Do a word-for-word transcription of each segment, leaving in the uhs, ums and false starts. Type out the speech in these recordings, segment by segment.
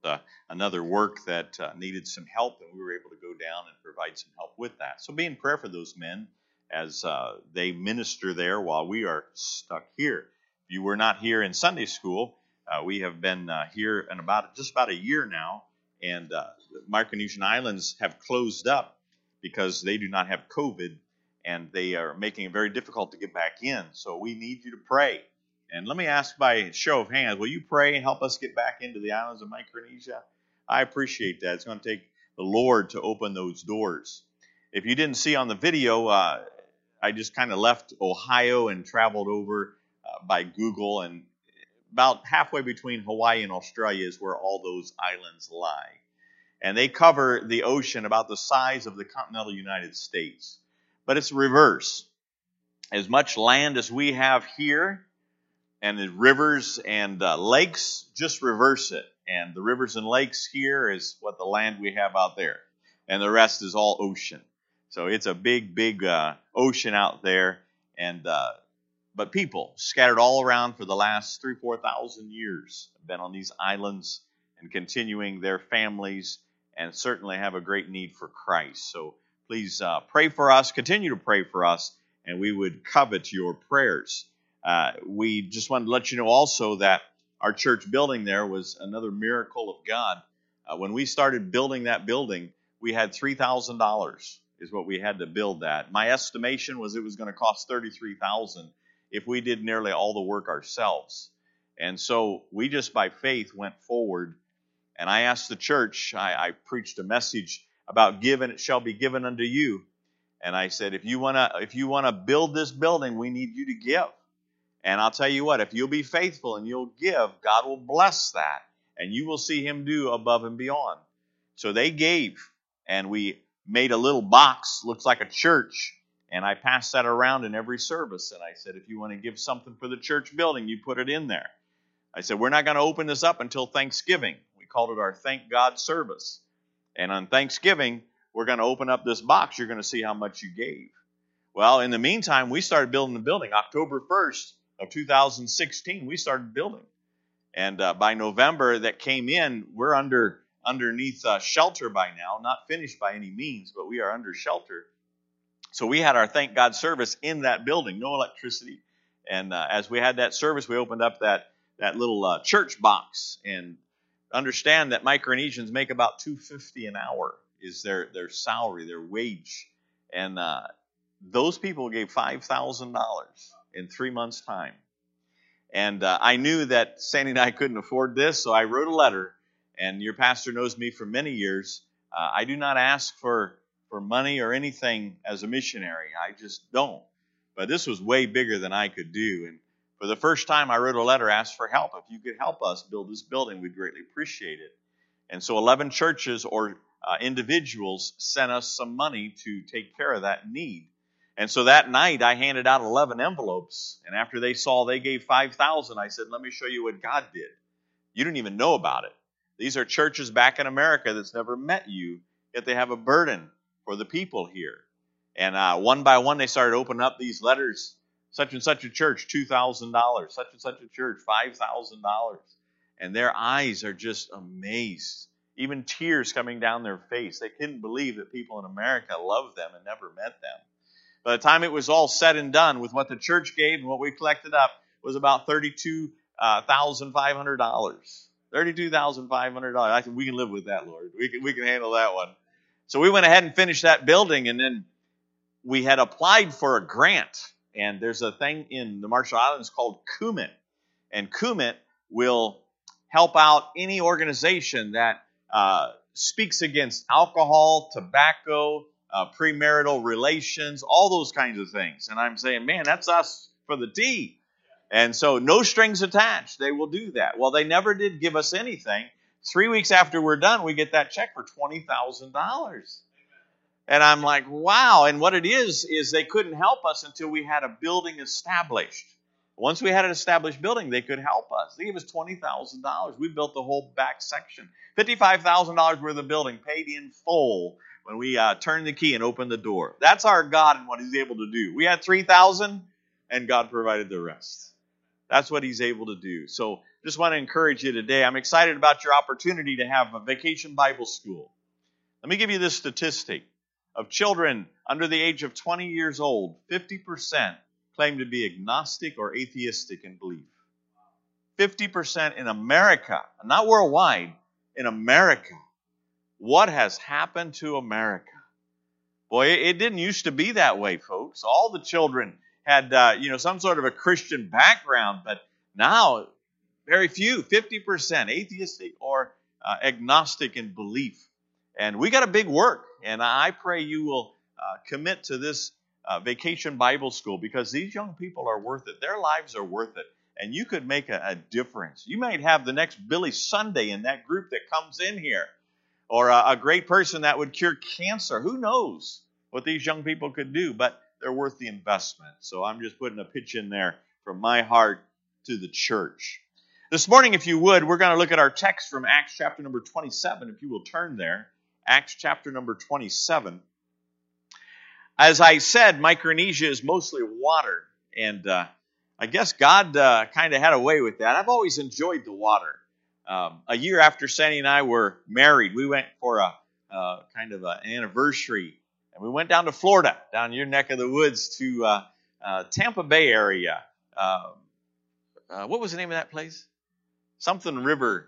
uh, another work that uh, needed some help, and we were able to go down and provide some help with that. So be in prayer for those men as uh, they minister there while we are stuck here. If you were not here in Sunday school, uh, we have been uh, here in about just about a year now, and uh, the Micronesian Islands have closed up because they do not have COVID, and they are making it very difficult to get back in. So we need you to pray. And let me ask by a show of hands, will you pray and help us get back into the islands of Micronesia? I appreciate that. It's going to take the Lord to open those doors. If you didn't see on the video, uh, I just kind of left Ohio and traveled over uh, by Google, and about halfway between Hawaii and Australia is where all those islands lie. And they cover the ocean about the size of the continental United States. But it's reverse. As much land as we have here, and the rivers and uh, lakes, just reverse it. And the rivers and lakes here is what the land we have out there. And the rest is all ocean. So it's a big, big uh, ocean out there. And uh, but people scattered all around for the last three, four thousand years have been on these islands and continuing their families, and certainly have a great need for Christ. So please uh, pray for us, continue to pray for us, and we would covet your prayers. Uh, we just wanted to let you know also that our church building there was another miracle of God. Uh, when we started building that building, we had three thousand dollars is what we had to build that. My estimation was it was going to cost thirty-three thousand dollars if we did nearly all the work ourselves. And so we just by faith went forward. And I asked the church, I, I preached a message about given, it shall be given unto you. And I said, if you want to if you want to build this building, we need you to give. And I'll tell you what, if you'll be faithful and you'll give, God will bless that. And you will see him do above and beyond. So they gave, and we made a little box, looks like a church. And I passed that around in every service. And I said, if you want to give something for the church building, you put it in there. I said, we're not going to open this up until Thanksgiving. We called it our Thank God service. And on Thanksgiving, we're going to open up this box. You're going to see how much you gave. Well, in the meantime, we started building the building. October first of two thousand sixteen, we started building. And uh, by November that came in, we're under underneath uh, shelter by now. Not finished by any means, but we are under shelter. So we had our Thank God service in that building, no electricity. And uh, as we had that service, we opened up that, that little uh, church box. And understand that Micronesians make about two dollars and fifty cents an hour is their, their salary, their wage. And uh, those people gave five thousand dollars in three months' time. And uh, I knew that Sandy and I couldn't afford this, so I wrote a letter. And your pastor knows me for many years. Uh, I do not ask for, for money or anything as a missionary. I just don't. But this was way bigger than I could do. And for the first time, I wrote a letter, asked for help. If you could help us build this building, we'd greatly appreciate it. And so eleven churches or uh, individuals sent us some money to take care of that need. And so that night, I handed out eleven envelopes. And after they saw they gave five thousand dollars, I said, let me show you what God did. You didn't even know about it. These are churches back in America that's never met you, yet they have a burden for the people here. And uh, one by one, they started opening up these letters. Such and such a church, two thousand dollars. Such and such a church, five thousand dollars. And their eyes are just amazed. Even tears coming down their face. They couldn't believe that people in America loved them and never met them. By the time it was all said and done with what the church gave and what we collected up was about thirty-two thousand five hundred dollars. thirty-two thousand five hundred dollars. I said, we can live with that, Lord. We can, we can handle that one. So we went ahead and finished that building, and then we had applied for a grant. And there's a thing in the Marshall Islands called C U M I T. And C U M I T will help out any organization that uh, speaks against alcohol, tobacco, uh, premarital relations, all those kinds of things. And I'm saying, man, that's us for the T. And so no strings attached. They will do that. Well, they never did give us anything. Three weeks after we're done, we get that check for twenty thousand dollars. And I'm like, wow. And what it is, is they couldn't help us until we had a building established. Once we had an established building, they could help us. They gave us twenty thousand dollars. We built the whole back section. fifty-five thousand dollars worth of building paid in full when we uh, turned the key and opened the door. That's our God and what He's able to do. We had three thousand dollars, and God provided the rest. That's what He's able to do. So just want to encourage you today. I'm excited about your opportunity to have a vacation Bible school. Let me give you this statistic. Of children under the age of twenty years old, fifty percent claim to be agnostic or atheistic in belief. fifty percent in America, not worldwide, in America. What has happened to America? Boy, it didn't used to be that way, folks. All the children had, uh, you know, some sort of a Christian background, but now very few, fifty percent atheistic or uh, agnostic in belief. And we got a big work, and I pray you will uh, commit to this uh, vacation Bible school because these young people are worth it. Their lives are worth it, and you could make a, a difference. You might have the next Billy Sunday in that group that comes in here, or a, a great person that would cure cancer. Who knows what these young people could do, but they're worth the investment. So I'm just putting a pitch in there from my heart to the church. This morning, if you would, we're going to look at our text from Acts chapter number twenty-seven, if you will turn there. Acts chapter number twenty-seven. As I said, Micronesia is mostly water, and uh, I guess God uh, kind of had a way with that. I've always enjoyed the water. Um, a year after Sandy and I were married, we went for a uh, kind of an anniversary, and we went down to Florida, down your neck of the woods to uh, uh, Tampa Bay area. Uh, uh, what was the name of that place? Something River.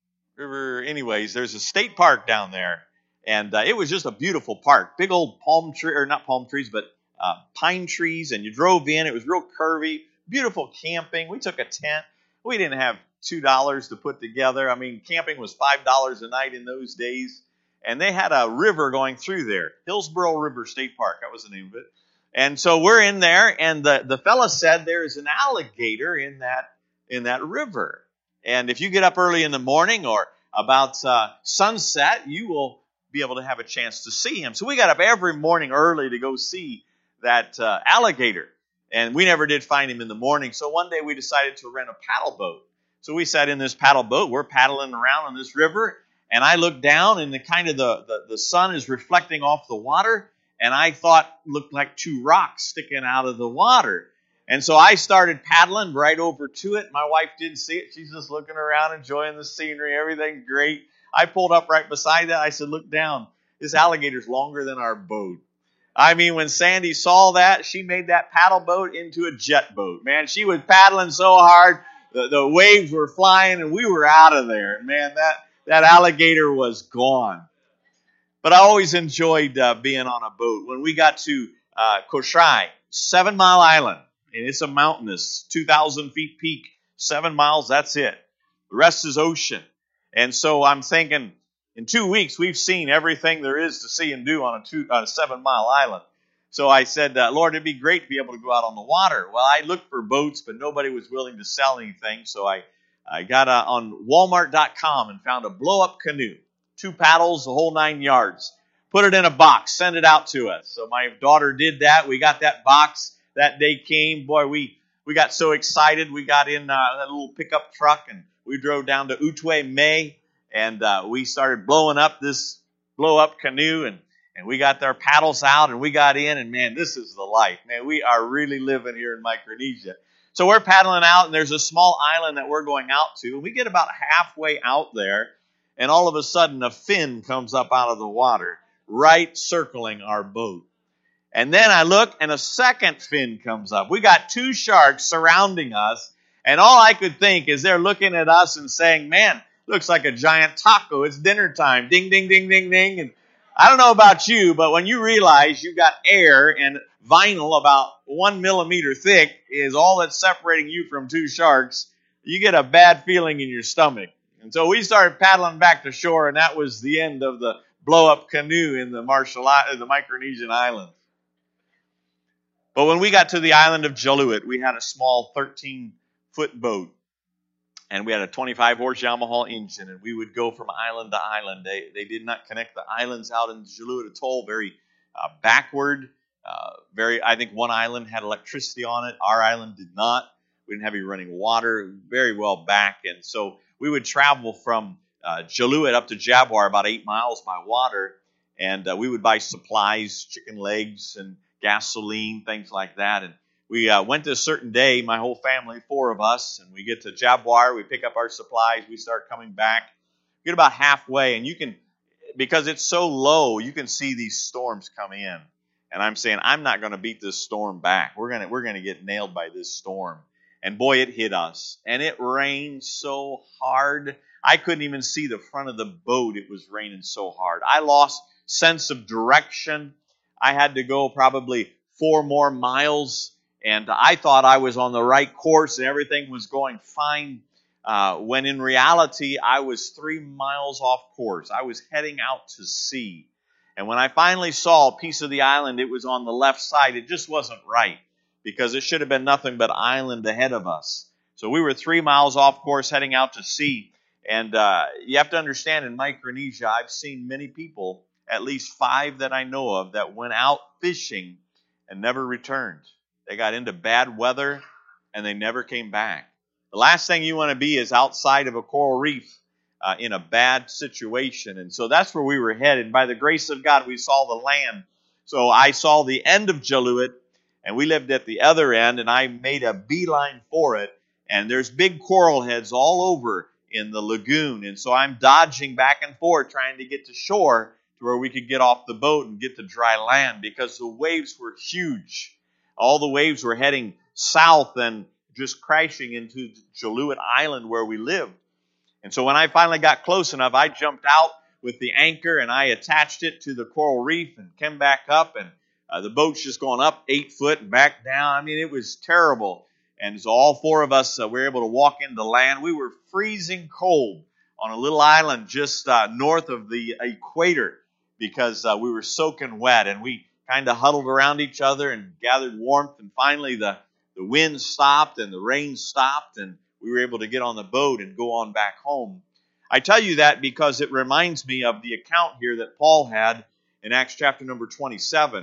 River. Anyways, there's a state park down there. And uh, it was just a beautiful park. Big old palm tree, or not palm trees, but uh, pine trees. And you drove in. It was real curvy. Beautiful camping. We took a tent. We didn't have two dollars to put together. I mean, camping was five dollars a night in those days. And they had a river going through there. Hillsborough River State Park. That was the name of it. And so we're in there. And the, the fella said there's an alligator in that, in that river. And if you get up early in the morning or about uh, sunset, you will be able to have a chance to see him. So we got up every morning early to go see that uh, alligator. And we never did find him in the morning. So one day we decided to rent a paddle boat. So we sat in this paddle boat. We're paddling around on this river. And I looked down and the kind of the, the, the sun is reflecting off the water. And I thought it looked like two rocks sticking out of the water. And so I started paddling right over to it. My wife didn't see it. She's just looking around, enjoying the scenery. Everything's great. I pulled up right beside that. I said, look down. This alligator's longer than our boat. I mean, when Sandy saw that, she made that paddle boat into a jet boat. Man, she was paddling so hard, the, the waves were flying, and we were out of there. Man, that, that alligator was gone. But I always enjoyed uh, being on a boat. When we got to uh, Koshai, Seven Mile Island, and it's a mountainous, two thousand feet peak, seven miles, that's it. The rest is ocean. And so I'm thinking, in two weeks, we've seen everything there is to see and do on a, two, on a seven-mile island. So I said, uh, Lord, it'd be great to be able to go out on the water. Well, I looked for boats, but nobody was willing to sell anything. So I, I got uh, on Walmart dot com and found a blow-up canoe, two paddles, the whole nine yards. Put it in a box, send it out to us. So my daughter did that. We got that box. That day came. Boy, we, we got so excited. We got in uh, that little pickup truck, and we drove down to Otway, May, and uh, we started blowing up this blow-up canoe, and, and we got our paddles out, and we got in, and man, this is the life. Man, we are really living here in Micronesia. So we're paddling out, and there's a small island that we're going out to, and we get about halfway out there, and all of a sudden a fin comes up out of the water, right circling our boat. And then I look, and a second fin comes up. We got two sharks surrounding us, and all I could think is they're looking at us and saying, man, looks like a giant taco. It's dinner time. Ding, ding, ding, ding, ding. And I don't know about you, but when you realize you got air and vinyl about one millimeter thick is all that's separating you from two sharks, you get a bad feeling in your stomach. And so we started paddling back to shore, and that was the end of the blow-up canoe in the Marshall, the Micronesian Islands. But when we got to the island of Jaluit, we had a small thirteen-foot boat, and we had a twenty-five horse Yamaha engine, and we would go from island to island. They they did not connect the islands out in Jaluit Atoll, very uh, backward. Uh, very, I think one island had electricity on it. Our island did not. We didn't have any running water. Very well back, and so we would travel from uh, Jaluit up to Jaguar, about eight miles by water, and uh, we would buy supplies, chicken legs, and gasoline, things like that. And we uh, went to a certain day, my whole family, four of us, and we get to Jaguar, we pick up our supplies, we start coming back. We get about halfway, and you can, because it's so low, you can see these storms come in. And I'm saying, I'm not going to beat this storm back. We're going to we're going to get nailed by this storm. And boy, it hit us. And it rained so hard. I couldn't even see the front of the boat. It was raining so hard. I lost sense of direction. I had to go probably four more miles. And I thought I was on the right course and everything was going fine. Uh, when in reality, I was three miles off course. I was heading out to sea. And when I finally saw a piece of the island, it was on the left side. It just wasn't right because it should have been nothing but island ahead of us. So we were three miles off course heading out to sea. And uh, you have to understand, in Micronesia, I've seen many people, at least five that I know of, that went out fishing and never returned. They got into bad weather and they never came back. The last thing you want to be is outside of a coral reef Uh, in a bad situation. And so that's where we were headed. By the grace of God, we saw the land. So I saw the end of Jaluit, and we lived at the other end, and I made a beeline for it. And there's big coral heads all over in the lagoon. And so I'm dodging back and forth, trying to get to shore to where we could get off the boat and get to dry land because the waves were huge. All the waves were heading south and just crashing into Jaluit Island where we lived. And so when I finally got close enough, I jumped out with the anchor and I attached it to the coral reef and came back up. And uh, the boat's just going up eight foot and back down. I mean, it was terrible. And so all four of us uh, were able to walk into land. We were freezing cold on a little island just uh, north of the equator because uh, we were soaking wet. And we kind of huddled around each other and gathered warmth. And finally the, the wind stopped and the rain stopped, and we were able to get on the boat and go on back home. I tell you that because it reminds me of the account here that Paul had in Acts chapter number twenty-seven.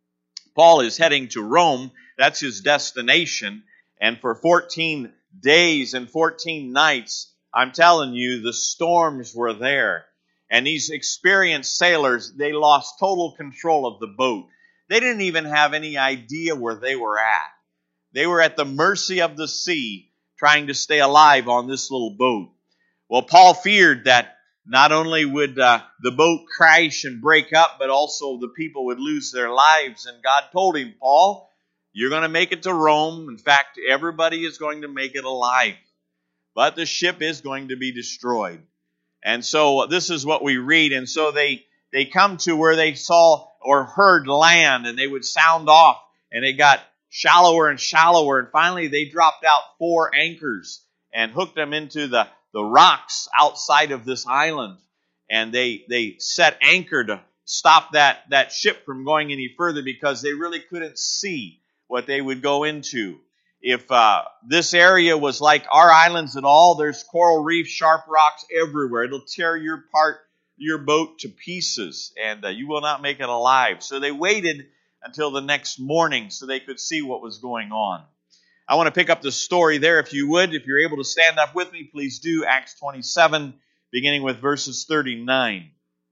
Paul is heading to Rome. That's his destination. And for fourteen days and fourteen nights, I'm telling you, the storms were there. And these experienced sailors, they lost total control of the boat. They didn't even have any idea where they were at. They were at the mercy of the sea, trying to stay alive on this little boat. Well, Paul feared that not only would uh, the boat crash and break up, but also the people would lose their lives. And God told him, Paul, you're going to make it to Rome. In fact, everybody is going to make it alive. But the ship is going to be destroyed. And so this is what we read. And so they, they come to where they saw or heard land, and they would sound off, and it got shallower and shallower, and finally they dropped out four anchors and hooked them into the, the rocks outside of this island. And they they set anchor to stop that, that ship from going any further because they really couldn't see what they would go into. If uh, this area was like our islands at all, there's coral reef, sharp rocks everywhere. It'll tear your part, your boat to pieces, and uh, you will not make it alive. So they waited until the next morning so they could see what was going on. I want to pick up the story there if you would. If you're able to stand up with me, please do. Acts twenty-seven, beginning with verses thirty-nine.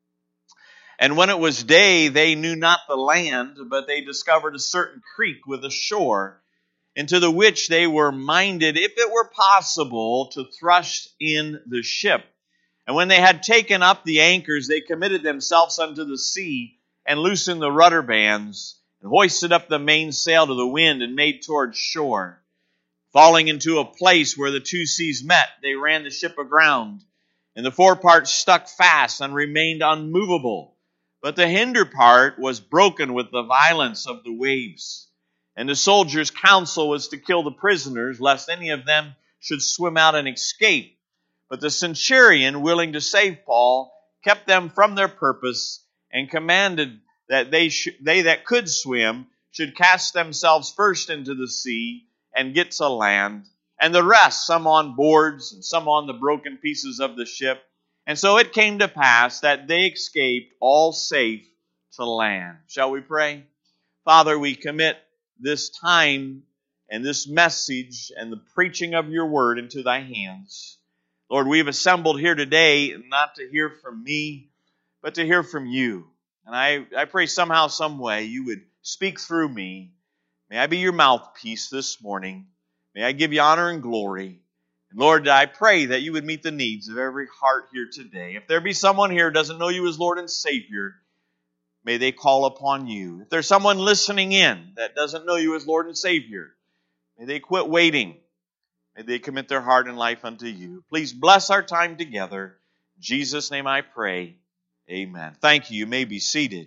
And when it was day, they knew not the land, but they discovered a certain creek with a shore, into the which they were minded, if it were possible, to thrust in the ship. And when they had taken up the anchors, they committed themselves unto the sea, and loosened the rudder bands, and hoisted up the mainsail to the wind, and made towards shore. Falling into a place where the two seas met, they ran the ship aground, and the forepart stuck fast and remained unmovable. But the hinder part was broken with the violence of the waves. And the soldiers' counsel was to kill the prisoners, lest any of them should swim out and escape. But the centurion, willing to save Paul, kept them from their purpose, and commanded that they sh- they that could swim should cast themselves first into the sea and get to land, and the rest, some on boards and some on the broken pieces of the ship. And so it came to pass that they escaped all safe to land. Shall we pray? Father, we commit this time and this message and the preaching of your word into thy hands. Lord, we've assembled here today not to hear from me, but to hear from you. And I, I pray somehow, some way, you would speak through me. May I be your mouthpiece this morning. May I give you honor and glory. And Lord, I pray that you would meet the needs of every heart here today. If there be someone here who doesn't know you as Lord and Savior, may they call upon you. If there's someone listening in that doesn't know you as Lord and Savior, may they quit waiting. May they commit their heart and life unto you. Please bless our time together. In Jesus' name I pray. Amen. Thank you. You may be seated.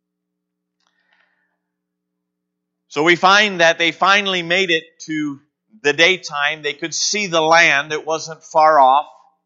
So we find that they finally made it to the daytime. They could see the land. It wasn't far off.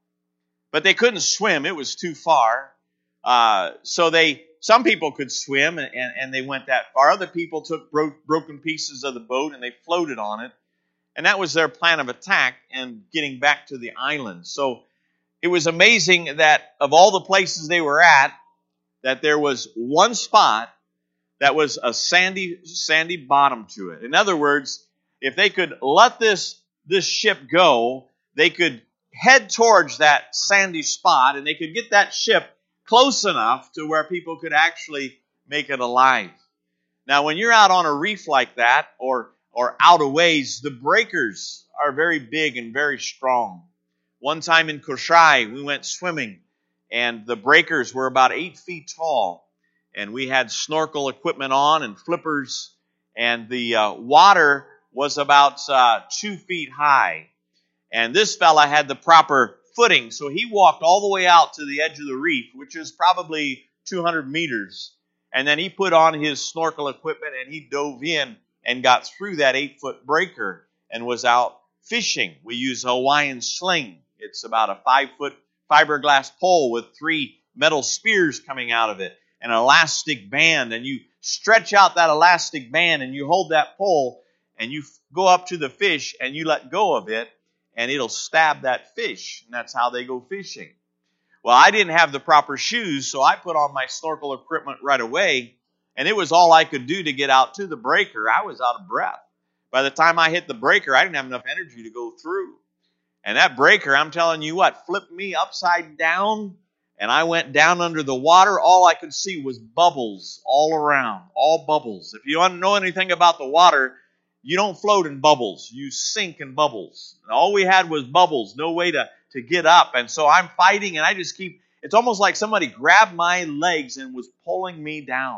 But they couldn't swim. It was too far. Uh, so they, some people could swim, and, and they went that far. Other people took bro- broken pieces of the boat and they floated on it. And that was their plan of attack and getting back to the island. So it was amazing that of all the places they were at, that there was one spot that was a sandy, sandy bottom to it. In other words, if they could let this, this ship go, they could head towards that sandy spot and they could get that ship close enough to where people could actually make it alive. Now, when you're out on a reef like that, or or out a ways, the breakers are very big and very strong. One time in Koshai, we went swimming, and the breakers were about eight feet tall, and we had snorkel equipment on and flippers, and the uh, water was about uh, two feet high. And this fella had the proper footing, so he walked all the way out to the edge of the reef, which is probably two hundred meters, and then he put on his snorkel equipment and he dove in and got through that eight-foot breaker and was out fishing. We use a Hawaiian sling. It's about a five-foot fiberglass pole with three metal spears coming out of it and an elastic band. And you stretch out that elastic band and you hold that pole and you go up to the fish and you let go of it and it'll stab that fish. And that's how they go fishing. Well, I didn't have the proper shoes, so I put on my snorkel equipment right away. And it was all I could do to get out to the breaker. I was out of breath. By the time I hit the breaker, I didn't have enough energy to go through. And that breaker, I'm telling you what, flipped me upside down, and I went down under the water. All I could see was bubbles all around, all bubbles. If you don't know anything about the water, you don't float in bubbles. You sink in bubbles. And all we had was bubbles, no way to, to get up. And so I'm fighting, and I just keep, it's almost like somebody grabbed my legs and was pulling me down.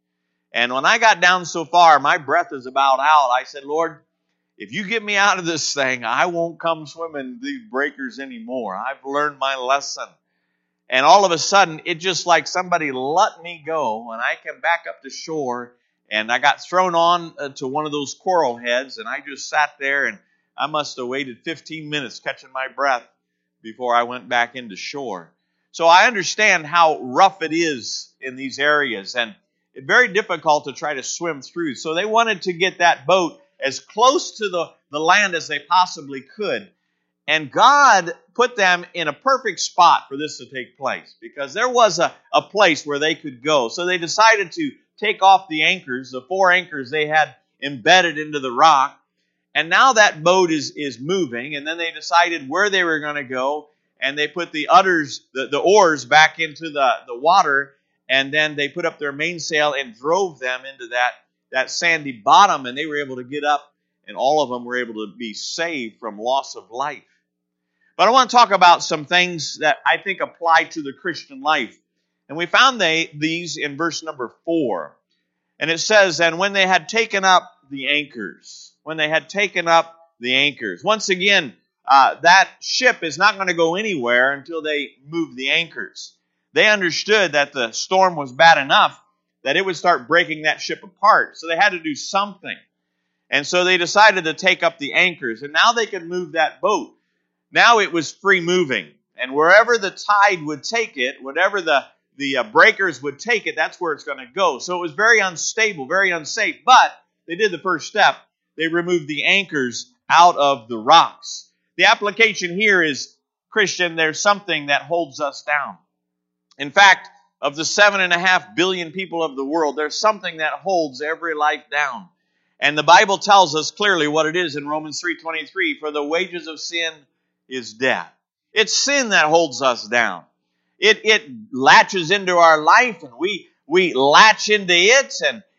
And when I got down so far, my breath is about out. I said, Lord, if you get me out of this thing, I won't come swimming these breakers anymore. I've learned my lesson. And all of a sudden, it just like somebody let me go, and I came back up to shore, and I got thrown on to one of those coral heads, and I just sat there, and I must have waited fifteen minutes catching my breath before I went back into shore. So I understand how rough it is in these areas, and it's very difficult to try to swim through. So they wanted to get that boat as close to the, the land as they possibly could. And God put them in a perfect spot for this to take place, because there was a, a place where they could go. So they decided to take off the anchors, the four anchors they had embedded into the rock. And now that boat is, is moving, and then they decided where they were going to go, and they put the udders, the, the oars back into the, the water, and then they put up their mainsail and drove them into that, that sandy bottom, and they were able to get up, and all of them were able to be saved from loss of life. But I want to talk about some things that I think apply to the Christian life. And we found they, these in verse number four. And it says, and when they had taken up the anchors, when they had taken up the anchors. Once again, uh, that ship is not going to go anywhere until they move the anchors. They understood that the storm was bad enough that it would start breaking that ship apart. So they had to do something. And so they decided to take up the anchors. And now they could move that boat. Now it was free moving. And wherever the tide would take it, whatever the, the uh, breakers would take it, that's where it's going to go. So it was very unstable, very unsafe. But they did the first step. They removed the anchors out of the rocks. The application here is, Christian, there's something that holds us down. In fact, of the seven and a half billion people of the world, there's something that holds every life down. And the Bible tells us clearly what it is in Romans three twenty-three, for the wages of sin is death. It's sin that holds us down. It, it latches into our life, and we, we latch into it, and,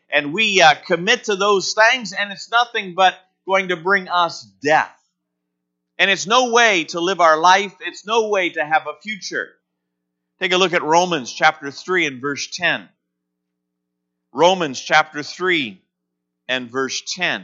and we uh, commit to those things, and it's nothing but going to bring us death. And it's no way to live our life. It's no way to have a future. Take a look at Romans chapter three and verse ten. Romans chapter three and verse ten.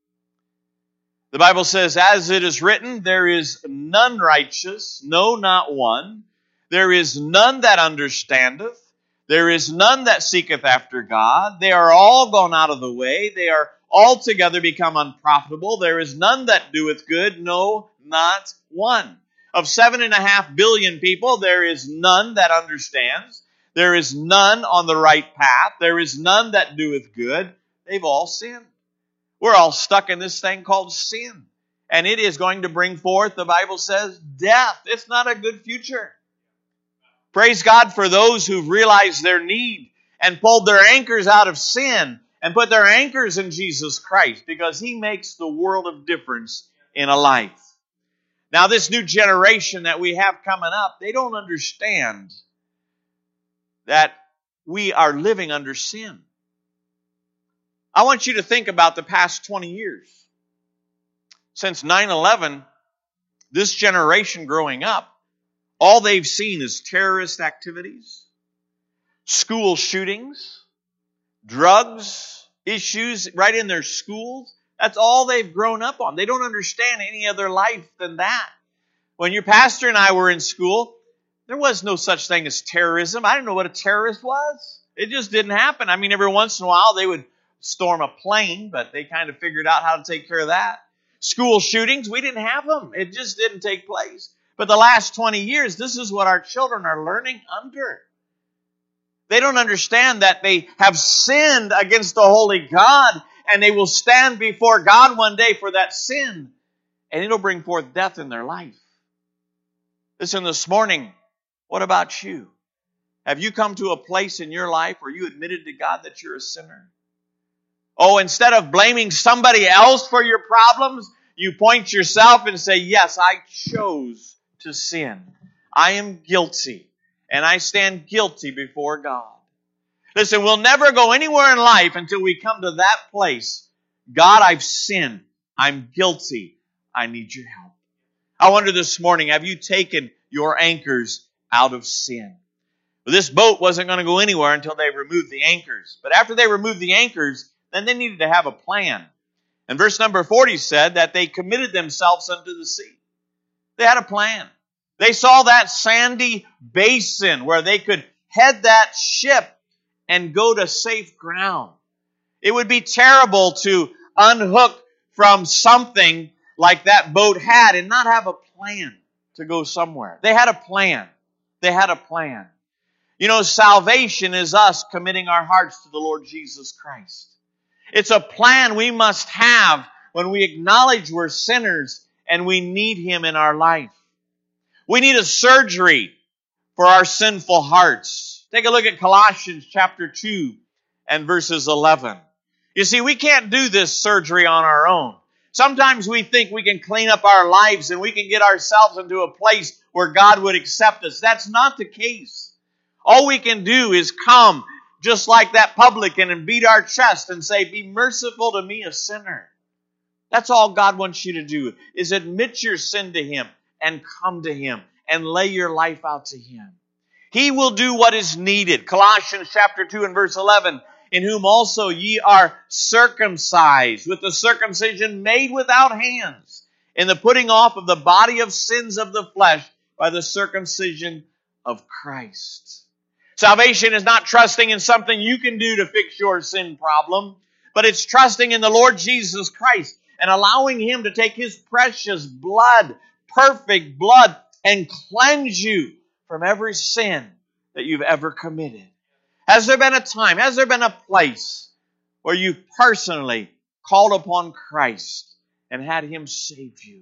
The Bible says, as it is written, there is none righteous, no, not one. There is none that understandeth. There is none that seeketh after God. They are all gone out of the way. They are altogether become unprofitable. There is none that doeth good, no, not one. Of seven and a half billion people, there is none that understands. There is none on the right path. There is none that doeth good. They've all sinned. We're all stuck in this thing called sin. And it is going to bring forth, the Bible says, death. It's not a good future. Praise God for those who've realized their need and pulled their anchors out of sin and put their anchors in Jesus Christ, because He makes the world of difference in a life. Now, this new generation that we have coming up, they don't understand that we are living under sin. I want you to think about the past twenty years. Since nine eleven, this generation growing up, all they've seen is terrorist activities, school shootings, drugs, issues right in their schools. That's all they've grown up on. They don't understand any other life than that. When your pastor and I were in school, there was no such thing as terrorism. I didn't know what a terrorist was. It just didn't happen. I mean, every once in a while they would storm a plane, but they kind of figured out how to take care of that. School shootings, we didn't have them. It just didn't take place. But the last twenty years, this is what our children are learning under. They don't understand that they have sinned against the holy God, and they will stand before God one day for that sin, and it'll bring forth death in their life. Listen, this morning, what about you? Have you come to a place in your life where you admitted to God that you're a sinner? Oh, instead of blaming somebody else for your problems, you point yourself and say, yes, I chose to sin. I am guilty, and I stand guilty before God. Listen, we'll never go anywhere in life until we come to that place. God, I've sinned. I'm guilty. I need your help. I wonder this morning, have you taken your anchors out of sin? Well, this boat wasn't going to go anywhere until they removed the anchors. But after they removed the anchors, then they needed to have a plan. And verse number forty said that they committed themselves unto the sea. They had a plan. They saw that sandy basin where they could head that ship and go to safe ground. It would be terrible to unhook from something like that boat had and not have a plan to go somewhere. They had a plan. They had a plan. You know, salvation is us committing our hearts to the Lord Jesus Christ. It's a plan we must have when we acknowledge we're sinners and we need Him in our life. We need a surgery for our sinful hearts. Take a look at Colossians chapter two and verses eleven. You see, we can't do this surgery on our own. Sometimes we think we can clean up our lives and we can get ourselves into a place where God would accept us. That's not the case. All we can do is come just like that publican and beat our chest and say, be merciful to me, a sinner. That's all God wants you to do, is admit your sin to Him and come to Him and lay your life out to Him. He will do what is needed. Colossians chapter two and verse eleven, in whom also ye are circumcised with the circumcision made without hands, in the putting off of the body of sins of the flesh by the circumcision of Christ. Salvation is not trusting in something you can do to fix your sin problem, but it's trusting in the Lord Jesus Christ and allowing Him to take His precious blood, perfect blood, and cleanse you from every sin that you've ever committed. Has there been a time, has there been a place where you've personally called upon Christ and had Him save you?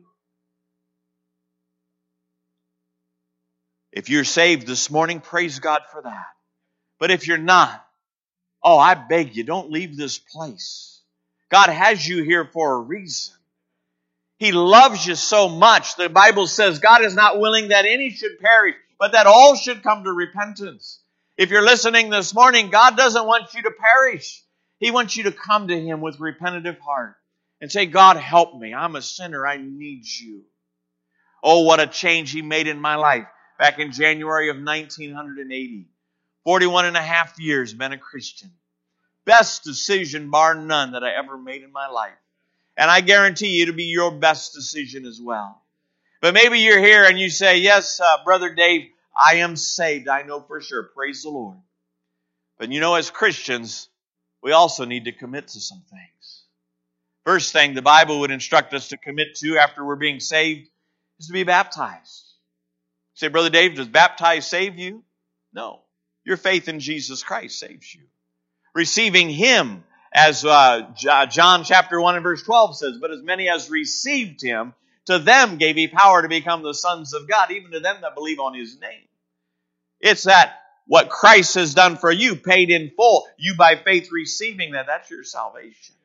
If you're saved this morning, praise God for that. But if you're not, oh, I beg you, don't leave this place. God has you here for a reason. He loves you so much. The Bible says God is not willing that any should perish, but that all should come to repentance. If you're listening this morning, God doesn't want you to perish. He He wants you to come to Him with repentative heart and say, God, help me. I'm a sinner. I need you. Oh, what a change He made in my life back in January of nineteen eighty. forty-one and a half years been a Christian. Best decision, bar none, that I ever made in my life. And I guarantee you it'll be your best decision as well. But maybe you're here and you say, yes, uh, Brother Dave, I am saved. I know for sure. Praise the Lord. But you know, as Christians, we also need to commit to some things. First thing the Bible would instruct us to commit to after we're being saved is to be baptized. You say, Brother Dave, does baptize save you? No. Your faith in Jesus Christ saves you. Receiving Him, as uh, John chapter one and verse twelve says, but as many as received Him, to them gave He power to become the sons of God, even to them that believe on His name. It's that what Christ has done for you, paid in full, you by faith receiving that, that's your salvation.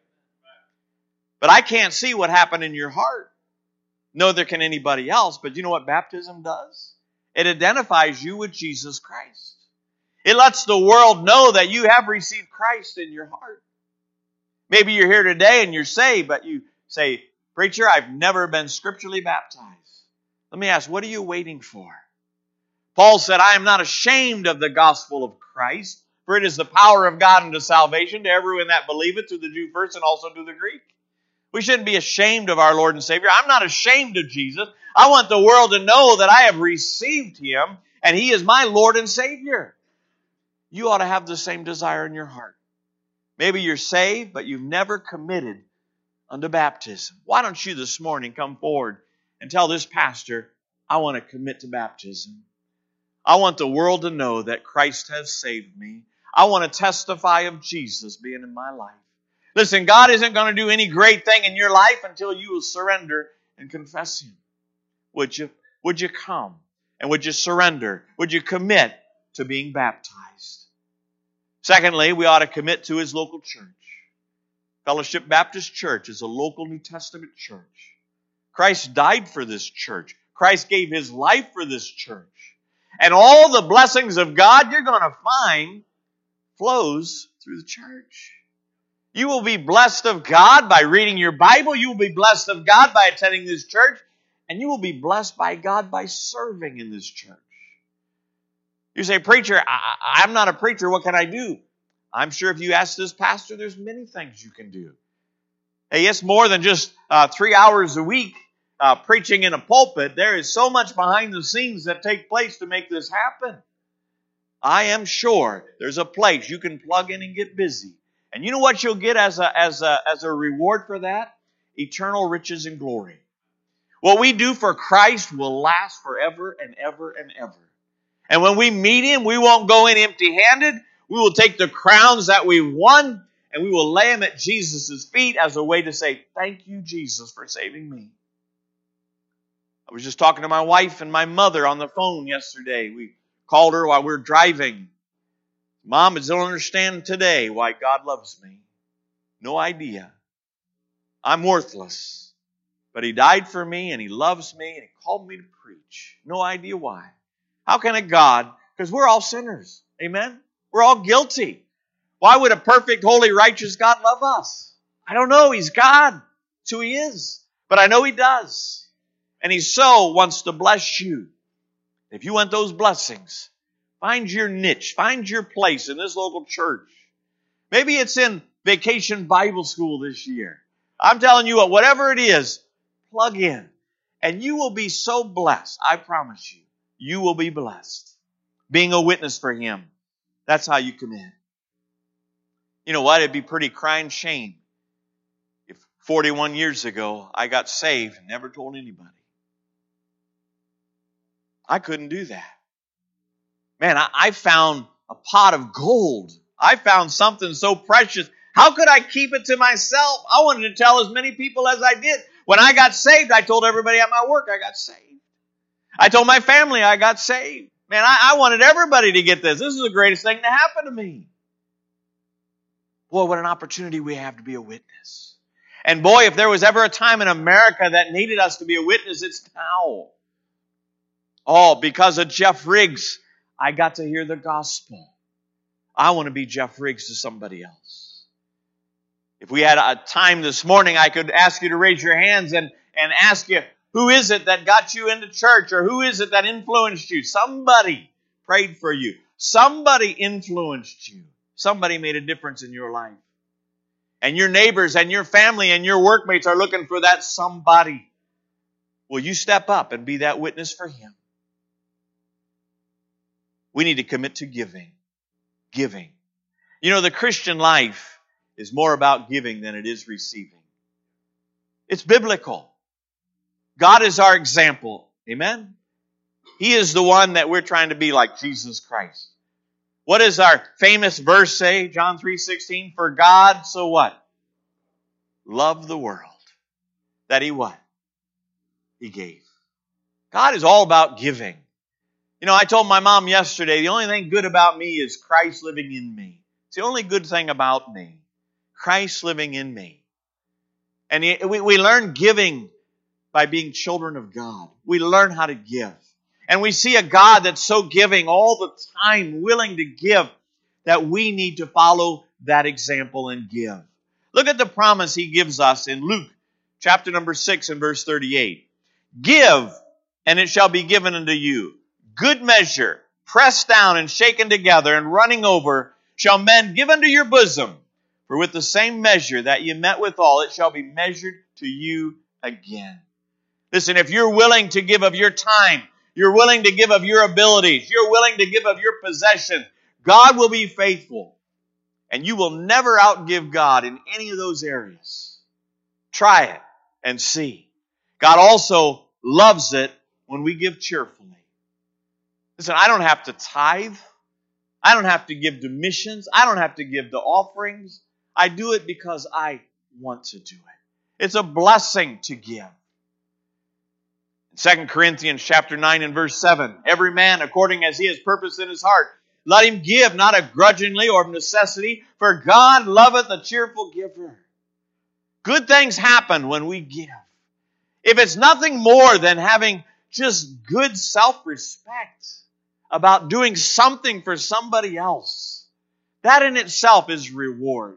But I can't see what happened in your heart. Neither can anybody else. But you know what baptism does? It identifies you with Jesus Christ. It lets the world know that you have received Christ in your heart. Maybe you're here today and you're saved, but you say, Preacher, I've never been scripturally baptized. Let me ask, what are you waiting for? Paul said, I am not ashamed of the gospel of Christ, for it is the power of God unto salvation to everyone that believeth, to the Jew first and also to the Greek. We shouldn't be ashamed of our Lord and Savior. I'm not ashamed of Jesus. I want the world to know that I have received Him and He is my Lord and Savior. You ought to have the same desire in your heart. Maybe you're saved, but you've never committed unto baptism. Why don't you this morning come forward and tell this pastor, I want to commit to baptism. I want the world to know that Christ has saved me. I want to testify of Jesus being in my life. Listen, God isn't going to do any great thing in your life until you will surrender and confess Him. Would you, would you come? And would you surrender? Would you commit to being baptized? Secondly, we ought to commit to His local church. Fellowship Baptist Church is a local New Testament church. Christ died for this church. Christ gave His life for this church. And all the blessings of God you're going to find flows through the church. You will be blessed of God by reading your Bible. You will be blessed of God by attending this church. And you will be blessed by God by serving in this church. You say, Preacher, I, I'm not a preacher. What can I do? I'm sure if you ask this pastor, there's many things you can do. Hey, it's more than just uh, three hours a week uh, preaching in a pulpit. There is so much behind the scenes that take place to make this happen. I am sure there's a place you can plug in and get busy. And you know what you'll get as a, as a, as a reward for that? Eternal riches and glory. What we do for Christ will last forever and ever and ever. And when we meet Him, we won't go in empty-handed. We will take the crowns that we won and we will lay them at Jesus' feet as a way to say, thank you, Jesus, for saving me. I was just talking to my wife and my mother on the phone yesterday. We called her while we were driving. Mom, I don't understand today why God loves me. No idea. I'm worthless. But He died for me and He loves me and He called me to preach. No idea why. How can a God, because we're all sinners. Amen? We're all guilty. Why would a perfect, holy, righteous God love us? I don't know. He's God. That's who He is. But I know He does. And He so wants to bless you. If you want those blessings, find your niche. Find your place in this local church. Maybe it's in Vacation Bible School this year. I'm telling you what, whatever it is, plug in. And you will be so blessed. I promise you. You will be blessed. Being a witness for Him. That's how you come in. You know what? It'd be pretty crying shame if forty-one years ago I got saved and never told anybody. I couldn't do that. Man, I, I found a pot of gold. I found something so precious. How could I keep it to myself? I wanted to tell as many people as I did. When I got saved, I told everybody at my work I got saved. I told my family I got saved. Man, I, I wanted everybody to get this. This is the greatest thing to happen to me. Boy, what an opportunity we have to be a witness. And boy, if there was ever a time in America that needed us to be a witness, it's now. Oh, because of Jeff Riggs, I got to hear the gospel. I want to be Jeff Riggs to somebody else. If we had a time this morning, I could ask you to raise your hands and, and ask you, who is it that got you into church? Or who is it that influenced you? Somebody prayed for you. Somebody influenced you. Somebody made a difference in your life. And your neighbors and your family and your workmates are looking for that somebody. Will you step up and be that witness for Him? We need to commit to giving. Giving. You know, the Christian life is more about giving than it is receiving. It's biblical. God is our example. Amen? He is the one that we're trying to be like, Jesus Christ. What does our famous verse say? John three sixteen. For God, so what? Loved the world. That He what? He gave. God is all about giving. You know, I told my mom yesterday, the only thing good about me is Christ living in me. It's the only good thing about me. Christ living in me. And we, we learn giving by being children of God. We learn how to give. And we see a God that's so giving all the time, willing to give, that we need to follow that example and give. Look at the promise He gives us in Luke chapter number six and verse thirty-eight. Give, and it shall be given unto you. Good measure, pressed down and shaken together and running over, shall men give unto your bosom. For with the same measure that ye met withal, it shall be measured to you again. Listen, if you're willing to give of your time, you're willing to give of your abilities, you're willing to give of your possession, God will be faithful. And you will never outgive God in any of those areas. Try it and see. God also loves it when we give cheerfully. Listen, I don't have to tithe. I don't have to give to missions. I don't have to give to offerings. I do it because I want to do it. It's a blessing to give. In Second Corinthians chapter nine and verse seven, every man according as he has purpose in his heart, let him give, not a grudgingly or of necessity, for God loveth a cheerful giver. Good things happen when we give. If it's nothing more than having just good self-respect about doing something for somebody else, that in itself is reward.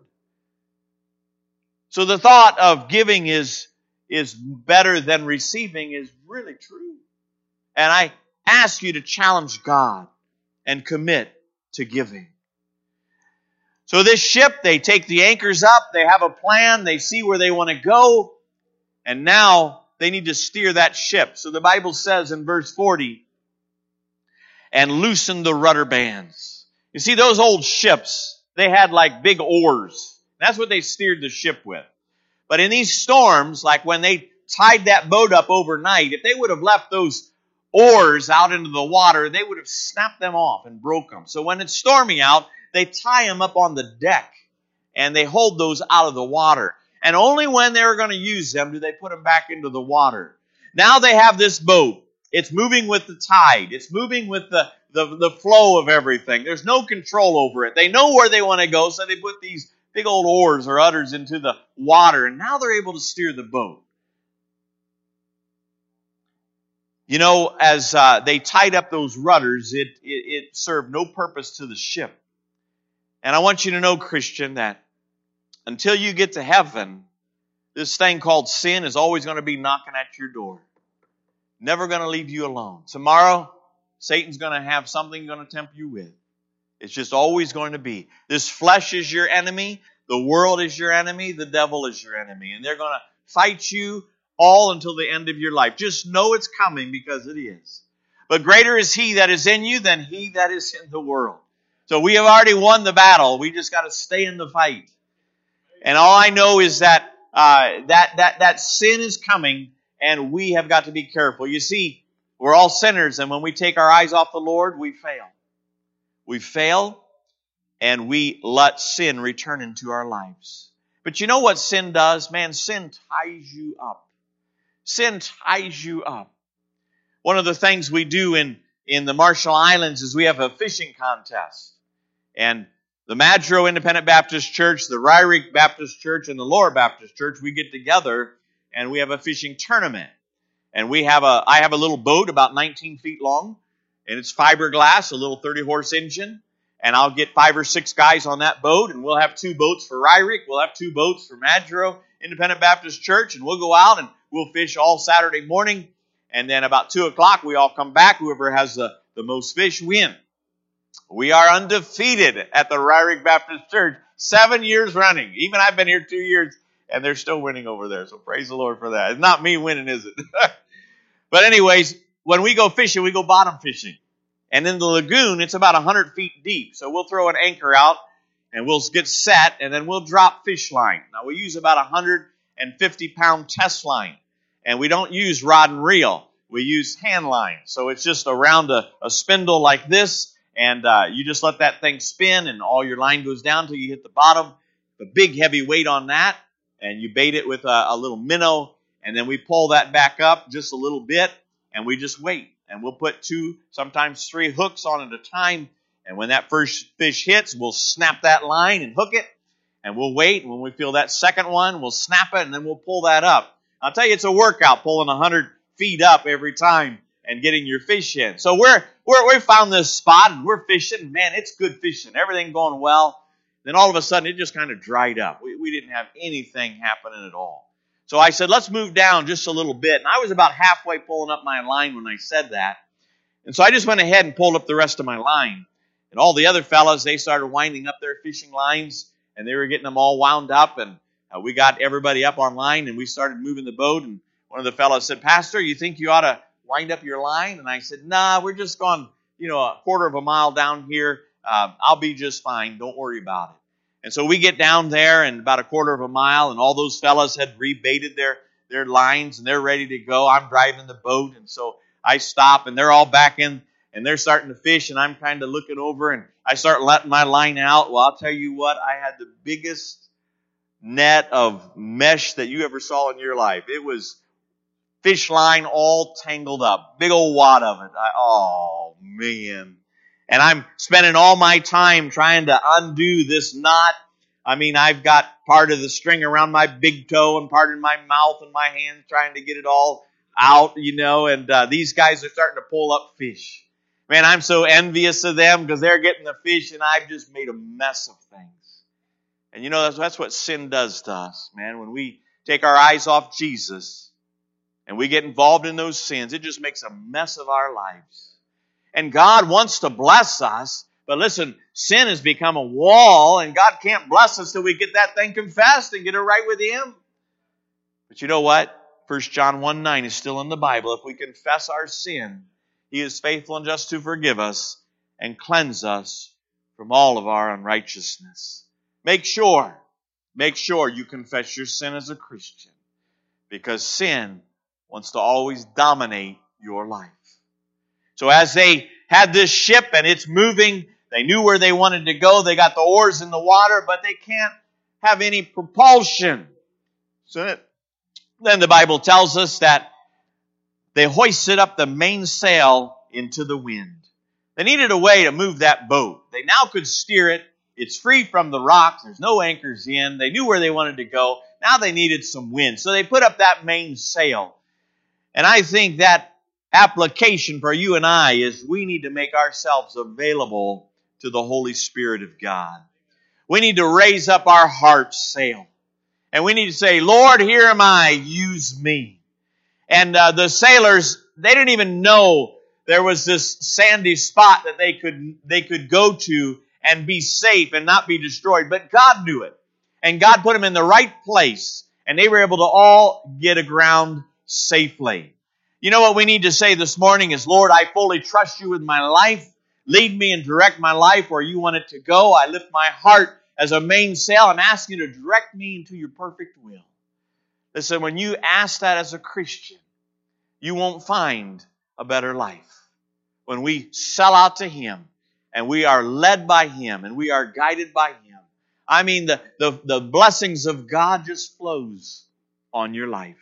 So the thought of giving is, is better than receiving is really true. And I ask you to challenge God and commit to giving. So this ship, they take the anchors up, they have a plan, they see where they want to go, and now they need to steer that ship. So the Bible says in verse forty, and loosen the rudder bands. You see, those old ships, they had like big oars. That's what they steered the ship with. But in these storms, like when they tied that boat up overnight, if they would have left those oars out into the water, they would have snapped them off and broke them. So when it's stormy out, they tie them up on the deck and they hold those out of the water. And only when they're going to use them do they put them back into the water. Now they have this boat. It's moving with the tide. It's moving with the, the, the flow of everything. There's no control over it. They know where they want to go, so they put these big old oars or udders into the water, and now they're able to steer the boat. You know, as uh, they tied up those rudders, it, it, it served no purpose to the ship. And I want you to know, Christian, that until you get to heaven, this thing called sin is always going to be knocking at your door. Never going to leave you alone. Tomorrow, Satan's going to have something going to tempt you with. It's just always going to be. This flesh is your enemy. The world is your enemy. The devil is your enemy. And they're going to fight you all until the end of your life. Just know it's coming because it is. But greater is He that is in you than he that is in the world. So we have already won the battle. We just got to stay in the fight. And all I know is that uh, that that that sin is coming, and we have got to be careful. You see, we're all sinners, and when we take our eyes off the Lord, we fail. We fail, and we let sin return into our lives. But you know what sin does? Man, sin ties you up. Sin ties you up. One of the things we do in, in the Marshall Islands is we have a fishing contest. And the Madro Independent Baptist Church, the Ryrick Baptist Church, and the Lower Baptist Church, we get together and we have a fishing tournament. And we have a, I have a little boat about nineteen feet long, and it's fiberglass, a little thirty horse engine. and I'll get five or six guys on that boat, and we'll have two boats for Ryrick, we'll have two boats for Madro Independent Baptist Church, and we'll go out and we'll fish all Saturday morning, and then about two o'clock we all come back. Whoever has the, the most fish win. We are undefeated at the Ryrick Baptist Church, seven years running. Even I've been here two years, and they're still winning over there, so praise the Lord for that. It's not me winning, is it? But anyways, when we go fishing, we go bottom fishing. And in the lagoon, it's about one hundred feet deep. So we'll throw an anchor out, and we'll get set, and then we'll drop fish line. Now, we use about a one hundred fifty pound test line. And we don't use rod and reel. We use hand line. So it's just around a, a spindle like this, and uh, you just let that thing spin, and all your line goes down until you hit the bottom. The big heavy weight on that, and you bait it with a, a little minnow, and then we pull that back up just a little bit, and we just wait. And we'll put two, sometimes three hooks on at a time. And when that first fish hits, we'll snap that line and hook it. And we'll wait. And when we feel that second one, we'll snap it, and then we'll pull that up. I'll tell you, it's a workout pulling one hundred feet up every time and getting your fish in. So we're, we're, we found this spot, and we're fishing. Man, it's good fishing. Everything going well. Then all of a sudden, it just kind of dried up. We, we didn't have anything happening at all. So I said, let's move down just a little bit. And I was about halfway pulling up my line when I said that. And so I just went ahead and pulled up the rest of my line. And all the other fellas, they started winding up their fishing lines, and they were getting them all wound up. And uh, we got everybody up on line, and we started moving the boat. And one of the fellas said, Pastor, you think you ought to wind up your line? And I said, nah, we're just going, you know, a quarter of a mile down here. Uh, I'll be just fine. Don't worry about it. And so we get down there, and about a quarter of a mile, and all those fellas had rebaited their, their lines, and they're ready to go. I'm driving the boat, and so I stop, and they're all back in, and they're starting to fish, and I'm kind of looking over, and I start letting my line out. Well, I'll tell you what, I had the biggest net of mesh that you ever saw in your life. It was fish line all tangled up, big old wad of it. I, oh, man. And I'm spending all my time trying to undo this knot. I mean, I've got part of the string around my big toe and part in my mouth and my hands trying to get it all out, you know, and uh, these guys are starting to pull up fish. Man, I'm so envious of them because they're getting the fish, and I've just made a mess of things. And you know, that's, that's what sin does to us, man. When we take our eyes off Jesus and we get involved in those sins, it just makes a mess of our lives. And God wants to bless us, but listen, sin has become a wall, and God can't bless us till we get that thing confessed and get it right with Him. But you know what? First John one nine is still in the Bible. If we confess our sin, He is faithful and just to forgive us and cleanse us from all of our unrighteousness. Make sure, make sure you confess your sin as a Christian, because sin wants to always dominate your life. So as they had this ship and it's moving, they knew where they wanted to go. They got the oars in the water, but they can't have any propulsion. So then the Bible tells us that they hoisted up the mainsail into the wind. They needed a way to move that boat. They now could steer it. It's free from the rocks. There's no anchors in. They knew where they wanted to go. Now they needed some wind. So they put up that mainsail. And I think that application for you and I is we need to make ourselves available to the Holy Spirit of God. We need to raise up our heart sail. And we need to say, Lord, here am I, use me. And uh, the sailors, they didn't even know there was this sandy spot that they could they could go to and be safe and not be destroyed. But God knew it. And God put them in the right place. And they were able to all get aground safely. You know what we need to say this morning is, Lord, I fully trust you with my life. Lead me and direct my life where you want it to go. I lift my heart as a mainsail and ask you to direct me into your perfect will. Listen, when you ask that as a Christian, you won't find a better life. When we sell out to Him and we are led by Him and we are guided by Him, I mean, the, the, the blessings of God just flows on your life.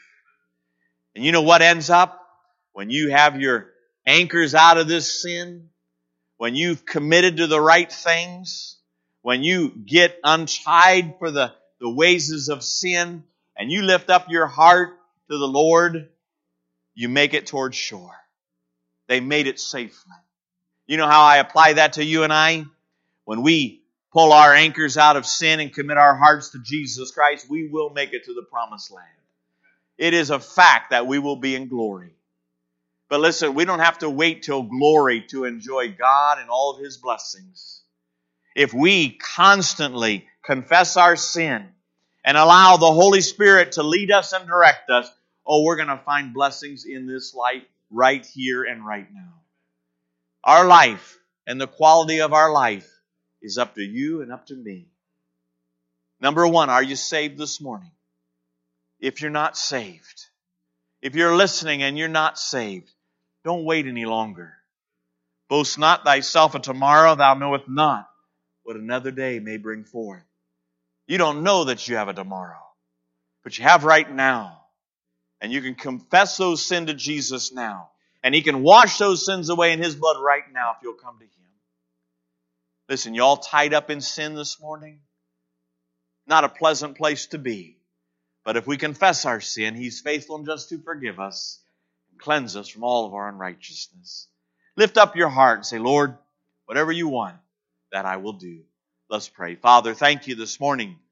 And you know what ends up? When you have your anchors out of this sin, when you've committed to the right things, when you get untied for the, the ways of sin, and you lift up your heart to the Lord, you make it towards shore. They made it safely. You know how I apply that to you and I? when we pull our anchors out of sin and commit our hearts to Jesus Christ, we will make it to the promised land. It is a fact that we will be in glory. But listen, we don't have to wait till glory to enjoy God and all of His blessings. If we constantly confess our sin and allow the Holy Spirit to lead us and direct us, oh, we're going to find blessings in this life right here and right now. Our life and the quality of our life is up to you and up to me. Number one, are you saved this morning? If you're not saved, if you're listening and you're not saved, don't wait any longer. Boast not thyself of tomorrow, thou knowest not what another day may bring forth. You don't know that you have a tomorrow, but you have right now. And you can confess those sins to Jesus now. And He can wash those sins away in His blood right now if you'll come to Him. Listen, you all tied up in sin this morning? Not a pleasant place to be. But if we confess our sin, He's faithful and just to forgive us and cleanse us from all of our unrighteousness. Lift up your heart and say, Lord, whatever you want, that I will do. Let's pray. Father, thank you this morning